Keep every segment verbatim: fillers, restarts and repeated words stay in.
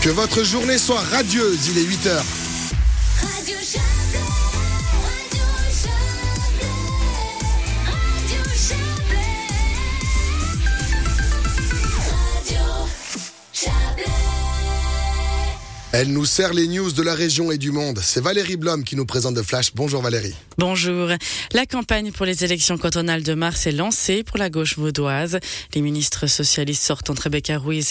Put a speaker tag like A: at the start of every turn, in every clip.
A: Que votre journée soit radieuse, il est huit heures.
B: Radio Chablais, Radio Chablais, Radio Chablais, Radio Chablais.
A: Elle nous sert les news de la région et du monde. C'est Valérie Blom qui nous présente The Flash. Bonjour Valérie.
C: Bonjour. La campagne pour les élections cantonales de mars est lancée pour la gauche vaudoise. Les ministres socialistes sortantes Rebecca Ruiz,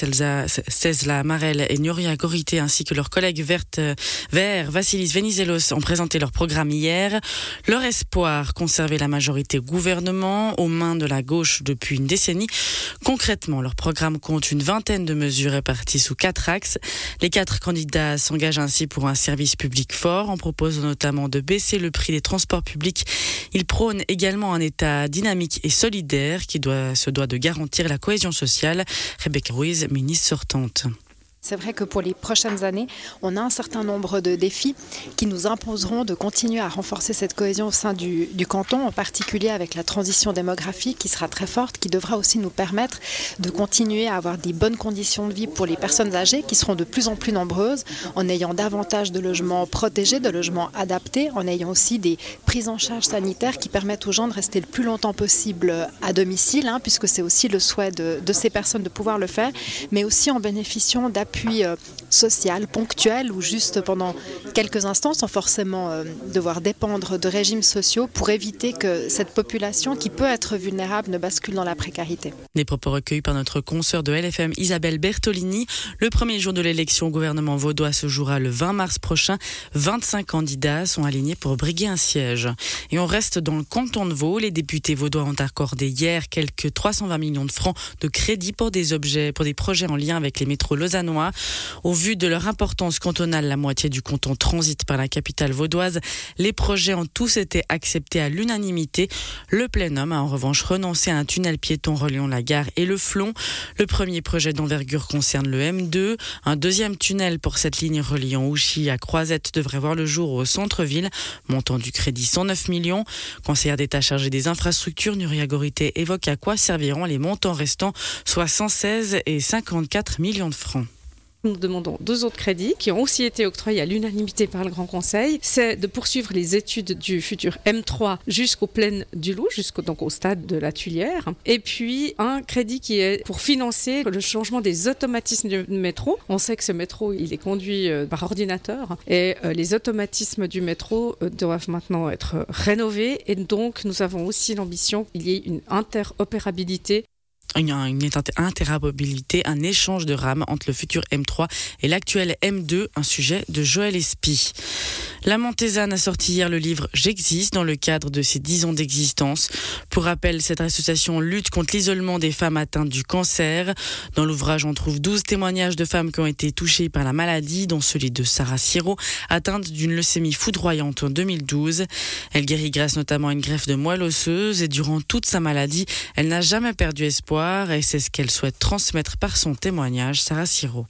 C: Cézla Marel et Nuria Gorité ainsi que leurs collègues vertes, verts Vassilis Venizelos ont présenté leur programme hier. Leur espoir, conserver la majorité au gouvernement aux mains de la gauche depuis une décennie. Concrètement, leur programme compte une vingtaine de mesures réparties sous quatre axes. Les quatre candidats s'engagent ainsi pour un service public fort en proposant notamment de baisser le prix des transports publics. Ils prônent également un État dynamique et solidaire qui doit, se doit de garantir la cohésion sociale. Rebecca Ruiz, ministre sortante.
D: C'est vrai que pour les prochaines années, on a un certain nombre de défis qui nous imposeront de continuer à renforcer cette cohésion au sein du, du canton, en particulier avec la transition démographique qui sera très forte, qui devra aussi nous permettre de continuer à avoir des bonnes conditions de vie pour les personnes âgées qui seront de plus en plus nombreuses, en ayant davantage de logements protégés, de logements adaptés, en ayant aussi des prises en charge sanitaires qui permettent aux gens de rester le plus longtemps possible à domicile, hein, puisque c'est aussi le souhait de, de ces personnes de pouvoir le faire, mais aussi en bénéficiant d'appui euh, social, ponctuel ou juste pendant quelques instants sans forcément euh, devoir dépendre de régimes sociaux pour éviter que cette population qui peut être vulnérable ne bascule dans la précarité.
C: Des propos recueillis par notre consoeur de L F M Isabelle Bertolini. Le premier jour de l'élection au gouvernement vaudois se jouera le vingt mars prochain. vingt-cinq candidats sont alignés pour briguer un siège. Et on reste dans le canton de Vaud. Les députés vaudois ont accordé hier quelques trois cent vingt millions de francs de crédit pour des objets, pour des projets en lien avec les métros lausannois. Au vu de leur importance cantonale, la moitié du canton transite par la capitale vaudoise. Les projets ont tous été acceptés à l'unanimité. Le plénum a en revanche renoncé à un tunnel piéton reliant la gare et le Flon. Le premier projet d'envergure concerne le M deux. Un deuxième tunnel pour cette ligne reliant Ouchy à Croisette devrait voir le jour au centre-ville. Montant du crédit cent neuf millions. Conseillère d'État chargée des infrastructures, Nuria Gorité évoque à quoi serviront les montants restants, soit cent seize et cinquante-quatre millions de francs.
E: Nous demandons deux autres crédits qui ont aussi été octroyés à l'unanimité par le Grand Conseil. C'est de poursuivre les études du futur M trois jusqu'aux plaines du Loup, jusqu'au donc au stade de la Tuilière. Et puis un crédit qui est pour financer le changement des automatismes du métro. On sait que ce métro, il est conduit par ordinateur et les automatismes du métro doivent maintenant être rénovés. Et donc nous avons aussi l'ambition qu'il y ait une interopérabilité.
C: Il y a une interopérabilité, un échange de rames entre le futur M trois et l'actuel M deux, un sujet de Joël Espy. La Montésane a sorti hier le livre « J'existe » dans le cadre de ses dix ans d'existence. Pour rappel, cette association lutte contre l'isolement des femmes atteintes du cancer. Dans l'ouvrage, on trouve douze témoignages de femmes qui ont été touchées par la maladie, dont celui de Sarah Siro, atteinte d'une leucémie foudroyante en deux mille douze. Elle guérit grâce notamment à une greffe de moelle osseuse et durant toute sa maladie, elle n'a jamais perdu espoir et c'est ce qu'elle souhaite transmettre par son témoignage. Sarah Siro.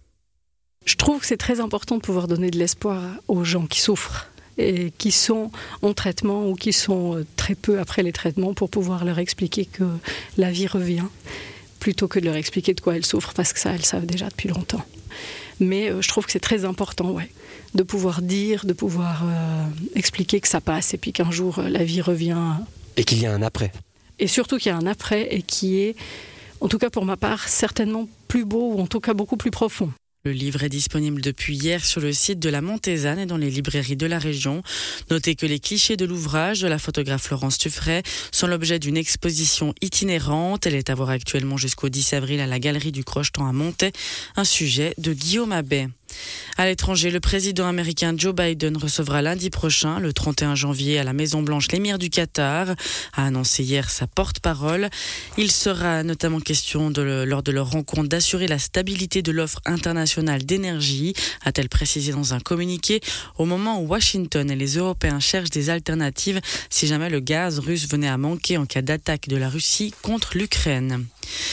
F: Je trouve que c'est très important de pouvoir donner de l'espoir aux gens qui souffrent et qui sont en traitement ou qui sont très peu après les traitements pour pouvoir leur expliquer que la vie revient plutôt que de leur expliquer de quoi elles souffrent parce que ça, elles savent déjà depuis longtemps. Mais euh, je trouve que c'est très important ouais, de pouvoir dire, de pouvoir euh, expliquer que ça passe et puis qu'un jour la vie revient.
G: Et qu'il y a un après. Et
F: surtout qu'il y a un après et qui est, en tout cas pour ma part, certainement plus beau ou en tout cas beaucoup plus profond.
C: Le livre est disponible depuis hier sur le site de la Montésane et dans les librairies de la région. Notez que les clichés de l'ouvrage de la photographe Laurence Tuffret sont l'objet d'une exposition itinérante. Elle est à voir actuellement jusqu'au dix avril à la Galerie du Crocheton à Montaix, un sujet de Guillaume Abbé. À l'étranger, le président américain Joe Biden recevra lundi prochain, le trente et un janvier, à la Maison-Blanche, l'émir du Qatar, a annoncé hier sa porte-parole. Il sera notamment question, de le, lors de leur rencontre, d'assurer la stabilité de l'offre internationale d'énergie, a-t-elle précisé dans un communiqué, au moment où Washington et les Européens cherchent des alternatives si jamais le gaz russe venait à manquer en cas d'attaque de la Russie contre l'Ukraine.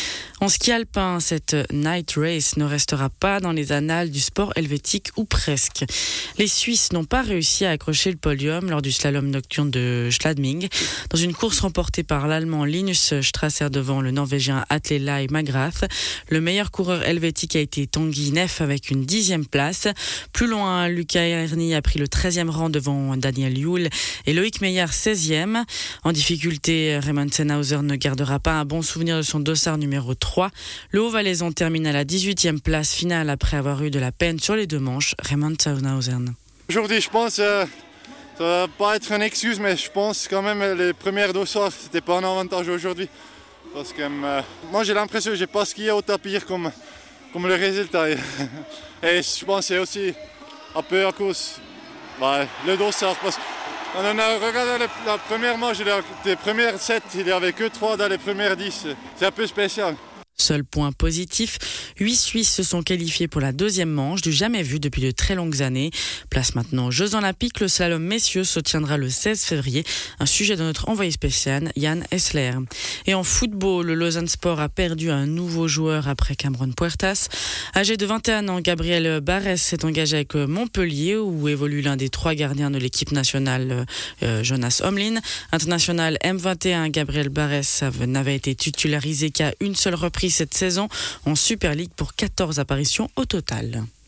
C: En ski alpin, cette Night Race ne restera pas dans les annales du sport helvétique ou presque. Les Suisses n'ont pas réussi à accrocher le podium lors du slalom nocturne de Schladming. Dans une course remportée par l'Allemand Linus Strasser devant le Norvégien Atle Lai Magrath, le meilleur coureur helvétique a été Tanguy Neff avec une dixième place. Plus loin, Luca Erni a pris le treizième rang devant Daniel Juhl et Loïc Meyer seizième. En difficulté, Raymond Sennhauser ne gardera pas un bon souvenir de son dossard numéro trois. Le Haut-Valaisan termine à la dix-huitième place finale après avoir eu de la peine sur les deux manches. Raymond Sennhauser.
H: Aujourd'hui, je pense, euh, ça va pas être une excuse, mais je pense quand même les premières dossards, c'était pas un avantage aujourd'hui. Parce que euh, moi, j'ai l'impression que j'ai pas skié au tapir comme, comme le résultat. Et je pense que c'est aussi un peu à cause bah, le dossard. Parce qu'on a regardé la première manche, les premières sept, il n'y avait que trois dans les premières dix. C'est un peu spécial.
C: Seul point positif, huit Suisses se sont qualifiés pour la deuxième manche, du jamais vu depuis de très longues années. Place maintenant aux Jeux Olympiques, le slalom messieurs se tiendra le seize février, un sujet de notre envoyé spécial, Yann Hessler. Et en football, le Lausanne Sport a perdu un nouveau joueur après Cameron Puertas. Âgé de vingt et un ans, Gabriel Barès s'est engagé avec Montpellier, où évolue l'un des trois gardiens de l'équipe nationale, euh, Jonas Omlin. International M vingt et un, Gabriel Barès n'avait été titularisé qu'à une seule reprise cette saison en Super League pour quatorze apparitions au total.